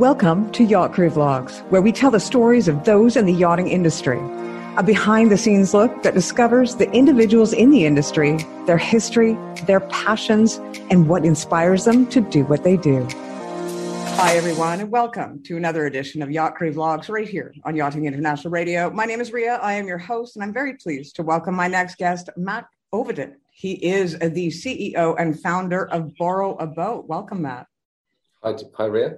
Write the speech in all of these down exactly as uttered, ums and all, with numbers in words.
Welcome to Yacht Crew Vlogs, where we tell the stories of those in the yachting industry. A behind-the-scenes look that discovers the individuals in the industry, their history, their passions, and what inspires them to do what they do. Hi, everyone, and welcome to another edition of Yacht Crew Vlogs right here on Yachting International Radio. My name is Ria. I am your host, and I'm very pleased to welcome my next guest, Matt Ovenden. He is the C E O and founder of Borrow a Boat. Welcome, Matt. Hi, hi Ria.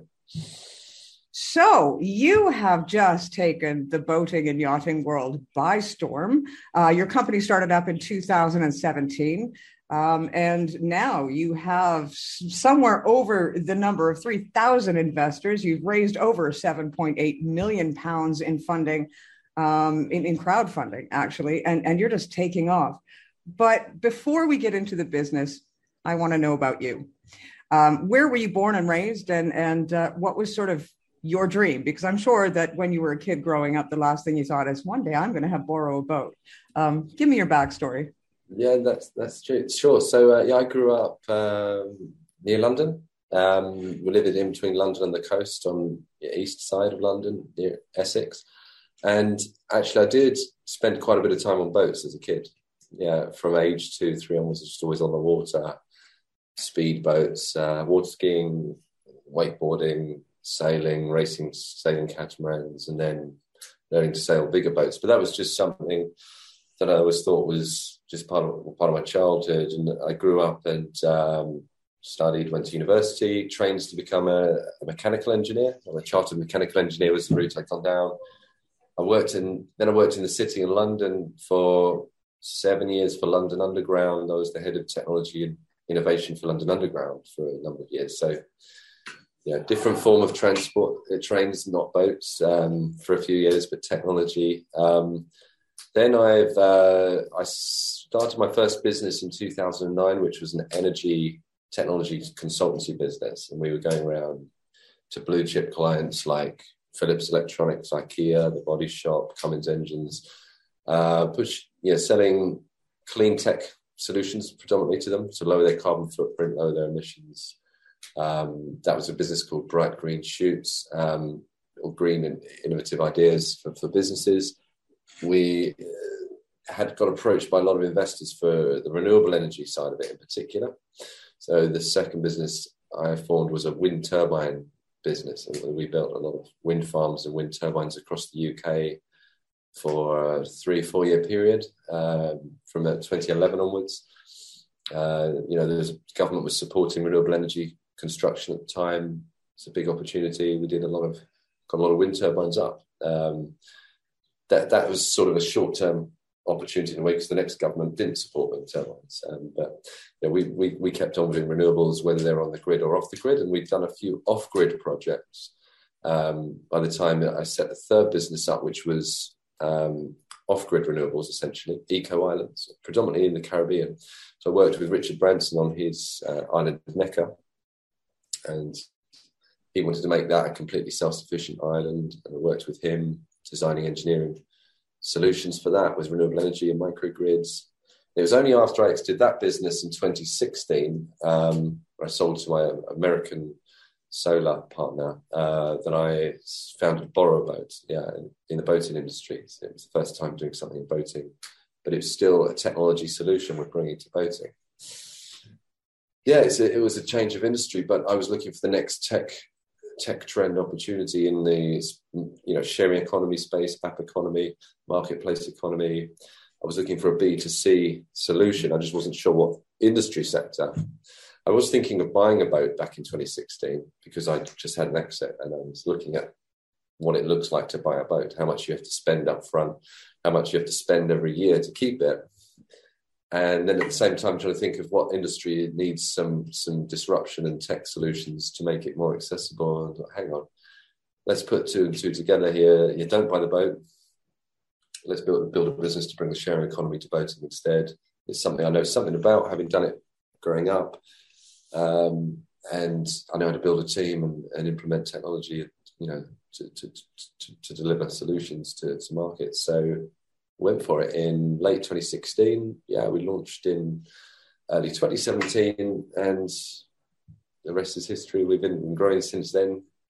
So you have just taken the boating and yachting world by storm. Uh, your company started up in two thousand seventeen, um, and now you have somewhere over the number of three thousand investors. You've raised over seven point eight million pounds in funding, um, in, in crowdfunding, actually, and, and you're just taking off. But before we get into the business, I want to know about you. Um, where were you born and raised, and, and uh, what was sort of your dream? Because I'm sure that when you were a kid growing up, the last thing you thought is, one day I'm going to have borrow a boat. Um, give me your backstory. Yeah, that's that's true. Sure. So uh, yeah, I grew up um, near London. Um, we lived in between London and the coast on the east side of London, near Essex. And actually, I did spend quite a bit of time on boats as a kid. Yeah, from age two, three onwards, just always on the water. Speedboats, uh, water skiing, wakeboarding, sailing, racing, sailing catamarans, and then learning to sail bigger boats. But that was just something that I always thought was just part of part of my childhood. And I grew up and um, studied, went to university, trained to become a, a mechanical engineer. I'm a chartered mechanical engineer was the route I'd gone down. I worked in, then I worked in the city in London for seven years for London Underground. I was the head of technology and innovation for London Underground for a number of years. So, yeah, different form of transport, trains, not boats, um, for a few years, but technology. Um, then I've uh, I started my first business in two thousand nine, which was an energy technology consultancy business, and we were going around to blue chip clients like Philips Electronics, IKEA, The Body Shop, Cummins Engines, uh, push, yeah, selling clean tech solutions predominantly to them to lower their carbon footprint, lower their emissions. Um, that was a business called Bright Green Shoots, um, or green and innovative ideas for, for businesses. We uh, had got approached by a lot of investors for the renewable energy side of it in particular. So the second business I formed was a wind turbine business, and we built a lot of wind farms and wind turbines across the U K for a three, four year period, um, from twenty eleven onwards. Uh, you know, the government was supporting renewable energy construction at the time. It's a big opportunity. We did a lot of, got a lot of wind turbines up. Um, that that was sort of a short term opportunity in a way because the next government didn't support wind turbines. Um, but you know, we, we we kept on doing renewables, whether they're on the grid or off the grid, and we've done a few off grid projects. Um, by the time I set the third business up, which was Um, off-grid renewables, essentially, eco-islands, predominantly in the Caribbean. So I worked with Richard Branson on his uh, island of Necker, and he wanted to make that a completely self-sufficient island, and I worked with him designing engineering solutions for that with renewable energy and microgrids. It was only after I exited that business in twenty sixteen, um, where I sold to my American solar partner, uh, that I founded Borrow a Boat, yeah, in, in the boating industry. So it was the first time doing something in boating, but it was still a technology solution we're bringing to boating. Yeah, it's a, it was a change of industry, but I was looking for the next tech tech trend opportunity in the, you know, sharing economy space, app economy, marketplace economy. I was looking for a B two C solution. I just wasn't sure what industry sector. I was thinking of buying a boat back in twenty sixteen because I just had an exit, and I was looking at what it looks like to buy a boat, how much you have to spend up front, how much you have to spend every year to keep it. And then at the same time, trying to think of what industry needs some, some disruption and tech solutions to make it more accessible. And hang on, let's put two and two together here. You don't buy the boat. Let's build, build a business to bring the sharing economy to boating instead. It's something I know something about, having done it growing up. Um, and I know how to build a team and, and implement technology, you know, to, to, to, to deliver solutions to, to markets. So went for it in late twenty sixteen. Yeah, we launched in early twenty seventeen, and the rest is history. We've been growing since then.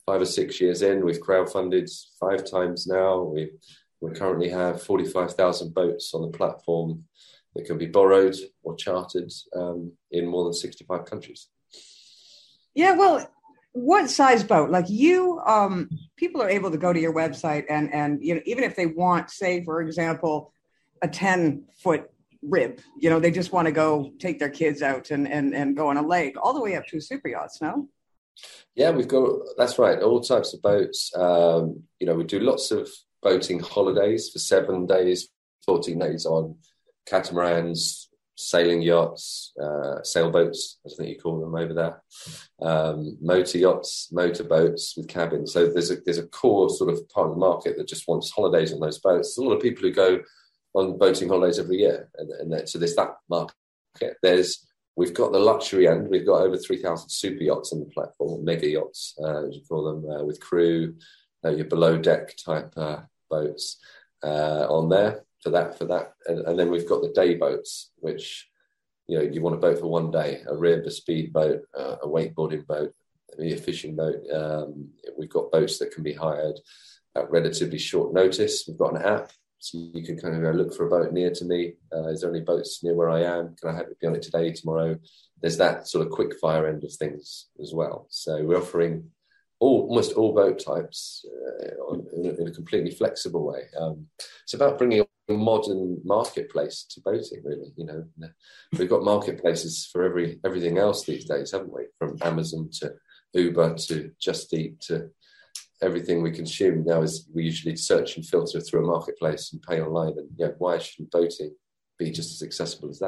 five or six years in. We've crowdfunded five times now. We we currently have forty-five thousand boats on the platform that can be borrowed or chartered um, in more than sixty-five countries. Yeah, well, what size boat? Like you, um, people are able to go to your website and, and you know, even if they want, say, for example, a ten-foot rib, you know, they just want to go take their kids out and, and, and go on a lake, all the way up to super yachts, no? Yeah, we've got, that's right, all types of boats. Um, you know, we do lots of boating holidays for seven days, fourteen days on catamarans, sailing yachts, uh, sailboats, as I think you call them over there, um, motor yachts, motor boats with cabins. So there's a there's a core sort of part of the market that just wants holidays on those boats. There's a lot of people who go on boating holidays every year, and, and that, so there's that market. There's we've got the luxury end. We've got over three thousand super yachts on the platform, mega yachts, uh, as you call them, uh, with crew, uh, your below deck type uh, boats uh, on there. For that, for that, and, and then we've got the day boats, which, you know, you want a boat for one day, a rib, a speedboat, uh, a wakeboarding boat, maybe a fishing boat. Um, we've got boats that can be hired at relatively short notice. We've got an app, so you can kind of go look for a boat near to me. Uh, is there any boats near where I am? Can I have it be on it today, tomorrow? There's that sort of quick fire end of things as well. So we're offering all, almost all boat types uh, in, a, in a completely flexible way. Um, it's about bringing a modern marketplace to boating, really. You know, we've got marketplaces for every everything else these days, haven't we? From Amazon to Uber to Just Eat to everything we consume now is we usually search and filter through a marketplace and pay online. And yeah, why shouldn't boating be just as accessible as that?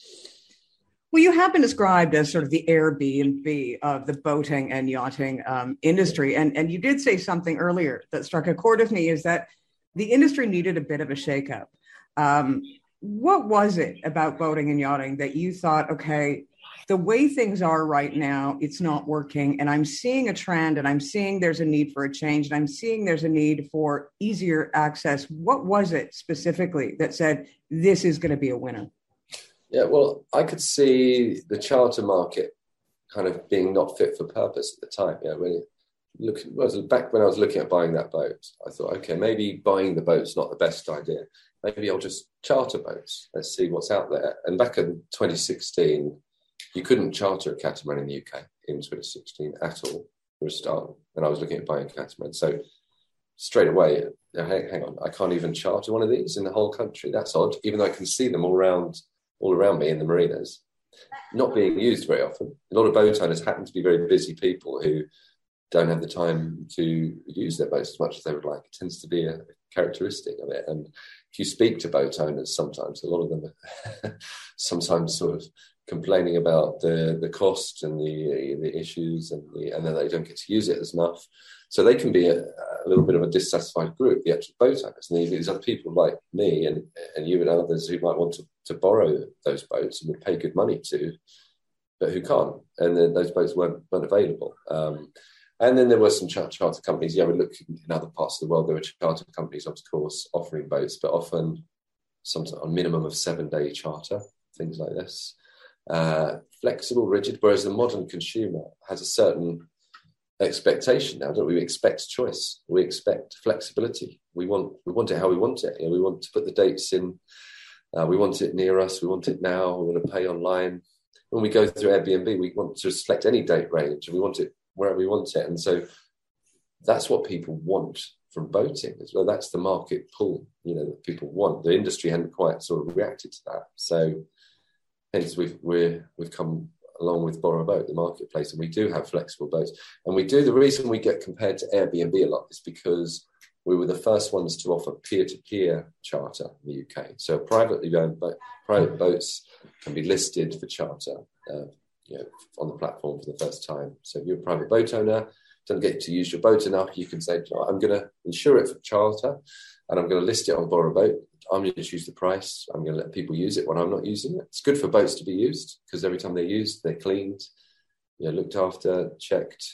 Well, you have been described as sort of the Airbnb of the boating and yachting um, industry. And, and you did say something earlier that struck a chord with me, is that the industry needed a bit of a shakeup. Um, what was it about boating and yachting that you thought, okay, the way things are right now, it's not working, and I'm seeing a trend, and I'm seeing there's a need for a change, and I'm seeing there's a need for easier access? What was it specifically that said, this is going to be a winner? Yeah, well, I could see the charter market kind of being not fit for purpose at the time. Yeah, when it, look, well, back when I was looking at buying that boat, I thought, okay, maybe buying the boat's not the best idea. Maybe I'll just charter boats. Let's see what's out there. And back in twenty sixteen, you couldn't charter a catamaran in the U K in twenty sixteen at all for a start. And I was looking at buying a catamaran. So straight away, hang, hang on, I can't even charter one of these in the whole country. That's odd, even though I can see them all around, all around me in the marinas, not being used very often. A lot of boat owners happen to be very busy people who don't have the time to use their boats as much as they would like. It tends to be a characteristic of it. And if you speak to boat owners, sometimes a lot of them are sometimes sort of complaining about the, the cost and the the issues, and the, and then they don't get to use it as enough. So they can be a, a little bit of a dissatisfied group, the actual boat owners. And these other people like me and, and you and others who might want to, to borrow those boats and would pay good money to, but who can't. And then those boats weren't, weren't available. Um, And then there were some char- charter companies. Yeah, we looked in other parts of the world. There were charter companies, of course, offering boats, but often sometimes on minimum of seven-day charter, things like this. Uh, flexible, rigid, whereas the modern consumer has a certain expectation now, don't we? We expect choice. We expect flexibility. We want we want it how we want it. You know, we want to put the dates in. Uh, we want it near us. We want it now. We want to pay online. When we go through Airbnb, we want to select any date range, and we want it wherever we want it. And so that's what people want from boating as well. That's the market pull, you know, that people want. The industry hadn't quite sort of reacted to that. So hence we've we're, we've come along with Borrow a Boat, the marketplace, and we do have flexible boats. And we do, the reason we get compared to Airbnb a lot is because we were the first ones to offer peer-to-peer charter in the U K. So privately owned boat, private boats can be listed for charter uh, you know, on the platform for the first time. So if you're a private boat owner, don't get to use your boat enough, you can say, I'm going to insure it for charter and I'm going to list it on Borrow a Boat. I'm going to choose the price. I'm going to let people use it when I'm not using it. It's good for boats to be used because every time they're used, they're cleaned, you know, looked after, checked.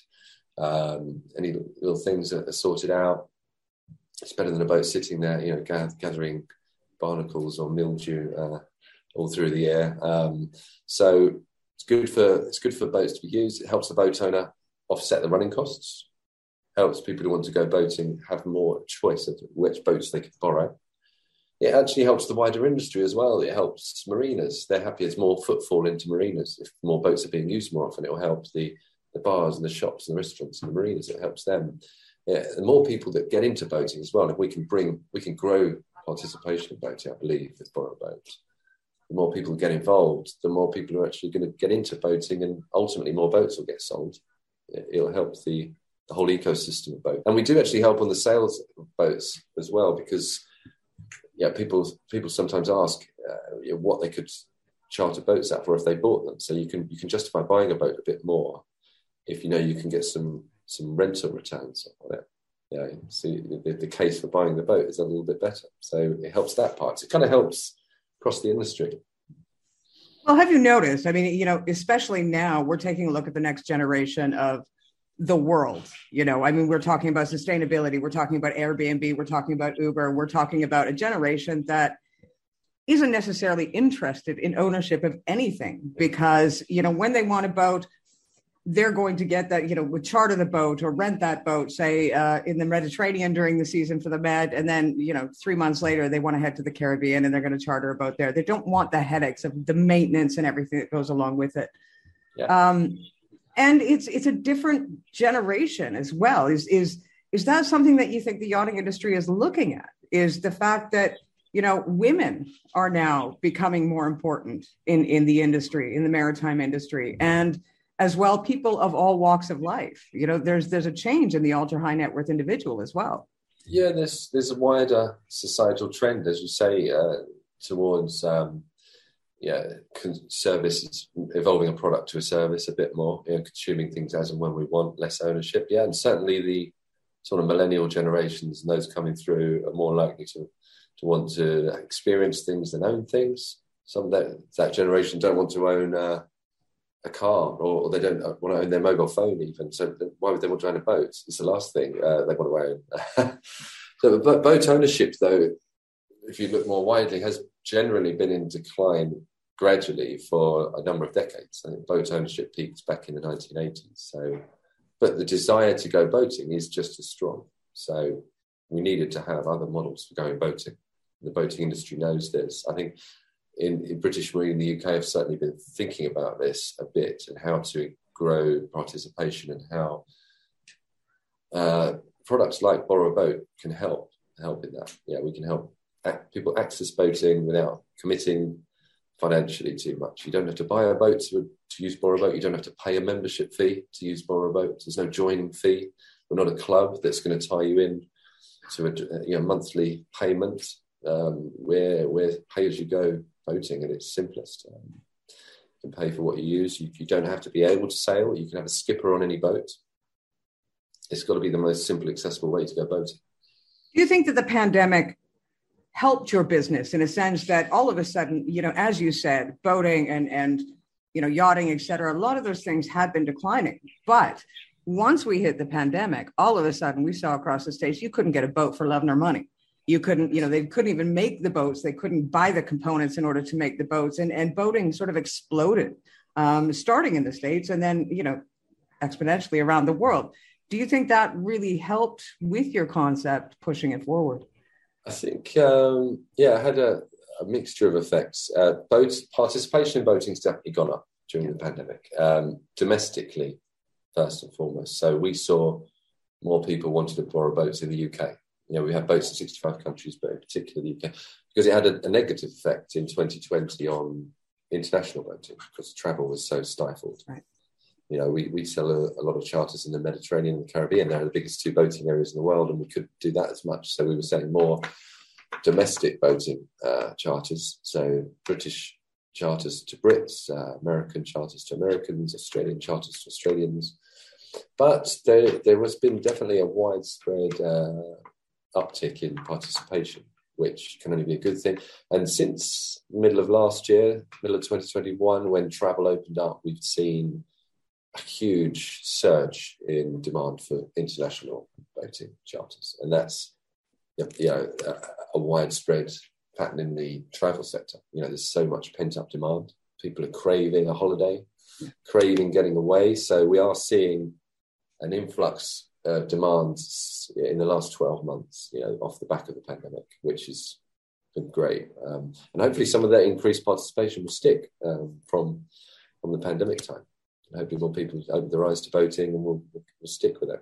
Um, any little things are sorted out. It's better than a boat sitting there, you know, gathering barnacles or mildew uh, all through the air. Um, so it's good for it's good for boats to be used. It helps the boat owner offset the running costs, helps people who want to go boating have more choice of which boats they can borrow. It actually helps the wider industry as well. It helps marinas. They're happy there's more footfall into marinas. If more boats are being used more often, it will help the, the bars and the shops and the restaurants and the marinas. It helps them. Yeah, the more people that get into boating as well, if we can bring, we can grow participation in boating, I believe, with Borrow Boat. The more people get involved, the more people are actually going to get into boating, and ultimately more boats will get sold. It'll help the, the whole ecosystem of boats. And we do actually help on the sales of boats as well, because yeah, people people sometimes ask uh, you know, what they could charter boats at for if they bought them. So you can you can justify buying a boat a bit more if you know you can get some some rental returns on it. Yeah, so the, the case for buying the boat is a little bit better. So it helps that part. So it kind of helps across the industry. Well, have you noticed? I mean, you know, especially now, we're taking a look at the next generation of the world. You know, I mean, we're talking about sustainability. We're talking about Airbnb. We're talking about Uber. We're talking about a generation that isn't necessarily interested in ownership of anything, because, you know, when they want a boat, they're going to get that, you know, would charter the boat or rent that boat, say, uh, in the Mediterranean during the season for the Med. And then, you know, three months later, they want to head to the Caribbean and they're going to charter a boat there. They don't want the headaches of the maintenance and everything that goes along with it. Yeah. Um, and it's it's a different generation as well. Is is is that something that you think the yachting industry is looking at? Is the fact that, you know, women are now becoming more important in, in the industry, in the maritime industry, and as well, people of all walks of life. You know, there's there's a change in the ultra high net worth individual as well. Yeah, there's there's a wider societal trend, as you say, uh, towards um, yeah, services, evolving a product to a service a bit more, you know, consuming things as and when we want, less ownership. Yeah, and certainly the sort of millennial generations and those coming through are more likely to to want to experience things than own things. Some of that, that generation don't want to own uh, a car, or, or they don't want to own their mobile phone even. So why would they want to own a boat? It's the last thing uh, they want to own. So but boat ownership, though, if you look more widely, has generally been in decline gradually for a number of decades. I think boat ownership peaked back in the nineteen eighties. So, but the desire to go boating is just as strong. So we needed to have other models for going boating. The boating industry knows this. I think in, in British Marine in the U K have certainly been thinking about this a bit and how to grow participation and how uh, products like Borrow a Boat can help help in that. Yeah, we can help act, people access boating without committing financially too much. You don't have to buy a boat to, to use Borrow a Boat. You don't have to pay a membership fee to use Borrow a Boat. There's no joining fee. We're not a club that's going to tie you in to a you know, monthly payment. Um, we're, we're pay-as-you-go boating at its simplest. Um, you can pay for what you use. You, you don't have to be able to sail. You can have a skipper on any boat. It's got to be the most simple, accessible way to go boating. Do you think that the pandemic helped your business in a sense that all of a sudden, you know, as you said, boating and, and you know, yachting, et cetera, a lot of those things had been declining. But once we hit the pandemic, all of a sudden we saw across the States, you couldn't get a boat for love nor money. You couldn't, you know, they couldn't even make the boats. They couldn't buy the components in order to make the boats. And, and boating sort of exploded, um, starting in the States and then, you know, exponentially around the world. Do you think that really helped with your concept, pushing it forward? I think, um, yeah, it had a, a mixture of effects. Uh, boats, participation in boating has definitely gone up during the pandemic, um, domestically, first and foremost. So we saw more people wanted to borrow boats in the U K. You know, we have boats in sixty-five countries, but in particular the U K, because it had a, a negative effect in twenty twenty on international boating because travel was so stifled. Right. You know, we, we sell a, a lot of charters in the Mediterranean and the Caribbean. They're the biggest two boating areas in the world, and we couldn't do that as much. So we were selling more domestic boating uh, charters. So British charters to Brits, uh, American charters to Americans, Australian charters to Australians. But there, there has been definitely a widespread uh, uptick in participation, which can only be a good thing. And since the middle of last year, middle of twenty twenty-one, when travel opened up, we've seen a huge surge in demand for international boating charters. And that's you know, a, a widespread pattern in the travel sector. You know, there's so much pent-up demand. People are craving a holiday, craving getting away. So we are seeing an influx uh, demand in the last twelve months, you know, off the back of the pandemic, which has been great. Um, and hopefully some of that increased participation will stick um, from, from the pandemic time. And hopefully more people open their eyes to boating and will will stick with it.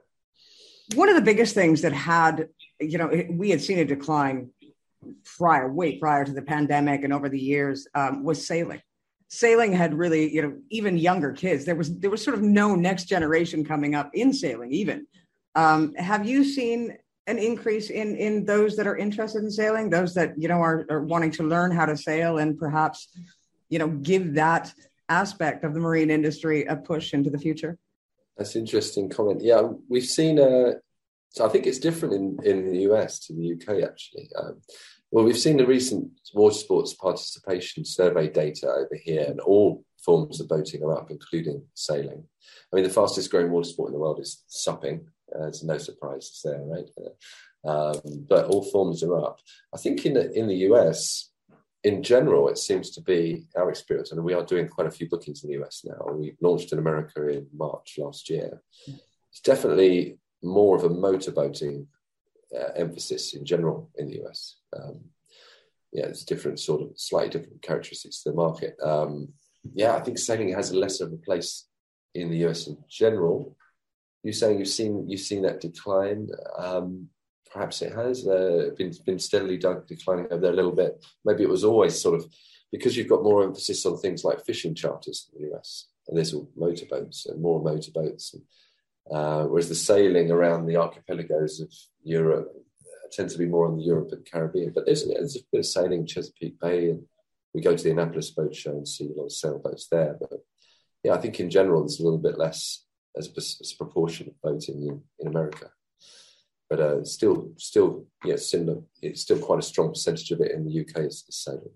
One of the biggest things that had, you know, we had seen a decline prior, way prior to the pandemic and over the years um, was sailing. Sailing had really, you know, even younger kids. There was there was sort of no next generation coming up in sailing even. Um, have you seen an increase in in those that are interested in sailing, those that, you know, are, are wanting to learn how to sail and perhaps, you know, give that aspect of the marine industry a push into the future? That's an interesting comment. Yeah, we've seen, uh, so I think it's different in, in the U S to the U K, actually. Um, well, we've seen the recent water sports participation survey data over here, and all forms of boating are up, including sailing. I mean, the fastest growing water sport in the world is supping. Uh, it's no surprise there, right? Uh, um, but all forms are up. I think in the, in the U S, in general, it seems to be our experience, and we are doing quite a few bookings in the U S now. We launched in America in March last year. It's definitely more of a motorboating uh, emphasis in general in the U S. Um, yeah, it's different sort of, slightly different characteristics to the market. Um, yeah, I think sailing has less of a place in the U S in general. You're saying you've seen you've seen that decline. Um, Perhaps it has uh, been been steadily declining over there a little bit. Maybe it was always sort of because you've got more emphasis on things like fishing charters in the U S, and there's all motorboats and more motorboats, and, uh, whereas the sailing around the archipelagos of Europe uh, tends to be more on the Europe and Caribbean. But there's, there's a bit of sailing in Chesapeake Bay, and we go to the Annapolis Boat Show and see a lot of sailboats there. But yeah, I think in general there's a little bit less as a, as a proportion of boating in, in America. But uh, still, still, yeah, similar. It's still quite a strong percentage of it in the U K is sailing.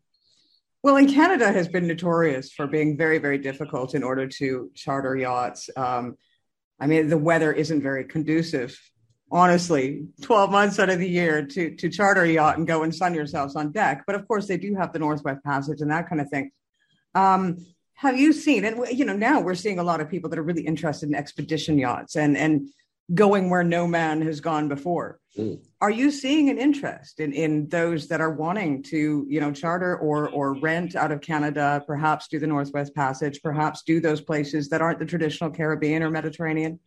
Well, and Canada has been notorious for being very, very difficult in order to charter yachts. Um, I mean, the weather isn't very conducive, honestly, twelve months out of the year to to charter a yacht and go and sun yourselves on deck. But of course, they do have the Northwest Passage and that kind of thing. Um, have you seen, and you know, now we're seeing a lot of people that are really interested in expedition yachts and and going where no man has gone before. Mm. Are you seeing an interest in, in those that are wanting to, you know, charter or or rent out of Canada, perhaps do the Northwest Passage, perhaps do those places that aren't the traditional Caribbean or Mediterranean?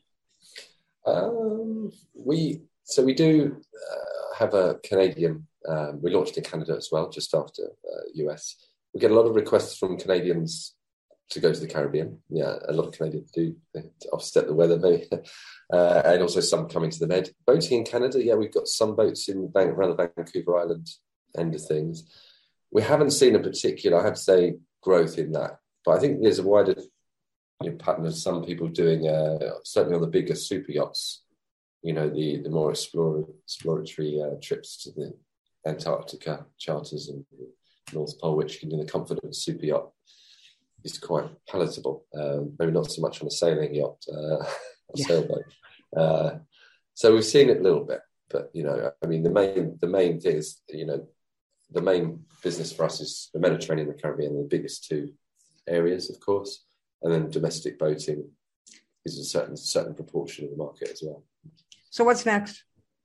Um, we so we do uh, have a Canadian. Um, we launched in Canada as well, just after uh, U S. We get a lot of requests from Canadians to go to the Caribbean. Yeah, a lot of Canadians do to offset the weather, maybe. Uh, and also some coming to the Med. Boating in Canada, yeah, we've got some boats in Van- around the Vancouver Island end of things. We haven't seen a particular, I have to say, growth in that. But I think there's a wider you know, pattern of some people doing, uh, certainly on the bigger super yachts, you know, the, the more explore, exploratory uh, trips to the Antarctica charters and the North Pole, which can, in the comfort of a super yacht, is quite palatable. Um, maybe not so much on a sailing yacht, uh, a yeah. sailboat. Uh, so we've seen it a little bit, but you know, I mean, the main the main thing is, you know, the main business for us is the Mediterranean and the Caribbean, the biggest two areas, of course, and then domestic boating is a certain certain proportion of the market as well. So what's next?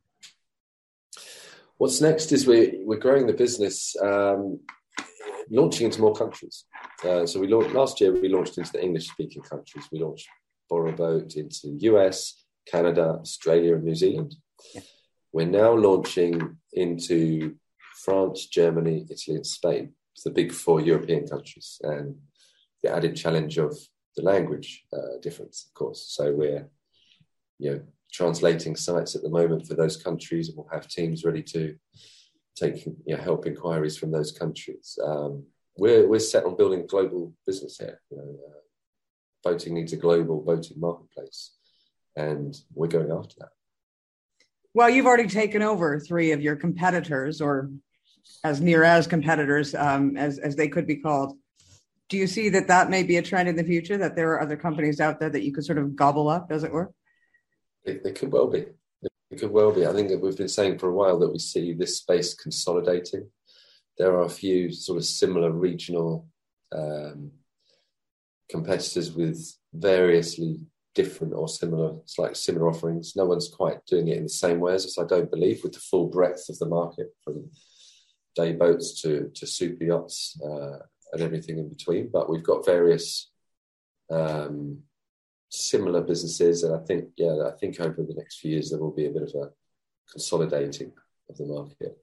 What's next is we we're growing the business. Um, launching into more countries. Uh, so we launched last year, we launched into the English-speaking countries. We launched Borrowboat into the U S, Canada, Australia, and New Zealand. Yeah. We're now launching into France, Germany, Italy, and Spain. It's the big four European countries. And the added challenge of the language uh, difference, of course. So we're, you know, translating sites at the moment for those countries, and we'll have teams ready to take you know, help inquiries from those countries. Um, we're we're set on building a global business here. You know, uh, boating needs a global boating marketplace, and we're going after that. Well, you've already taken over three of your competitors, or as near as competitors um, as as they could be called. Do you see that that may be a trend in the future, that there are other companies out there that you could sort of gobble up, as it were? It, it could well be. It could well be. I think that we've been saying for a while that we see this space consolidating. There are a few sort of similar regional um, competitors with variously different or similar, slightly similar offerings. No one's quite doing it in the same way as us, I don't believe, with the full breadth of the market, from day boats to, to super yachts uh, and everything in between. But we've got various um, similar businesses, and I think, yeah, I think over the next few years there will be a bit of a consolidating of the market.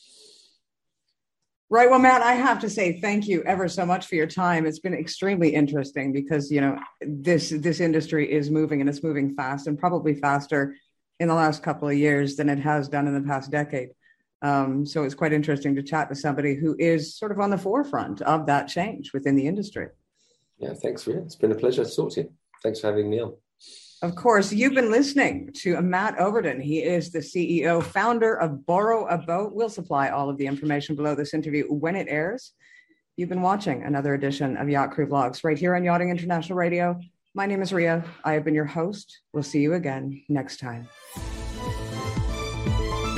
Right. Well, Matt, I have to say thank you ever so much for your time. It's been extremely interesting because, you know, this this industry is moving, and it's moving fast, and probably faster in the last couple of years than it has done in the past decade. Um, so it's quite interesting to chat to somebody who is sort of on the forefront of that change within the industry. Yeah, thanks for it. It's been a pleasure to talk to you. Thanks for having me on. Of course, you've been listening to Matt Overton. He is the C E O, founder of Borrow a Boat. We'll supply all of the information below this interview when it airs. You've been watching another edition of Yacht Crew Vlogs right here on Yachting International Radio. My name is Ria. I have been your host. We'll see you again next time.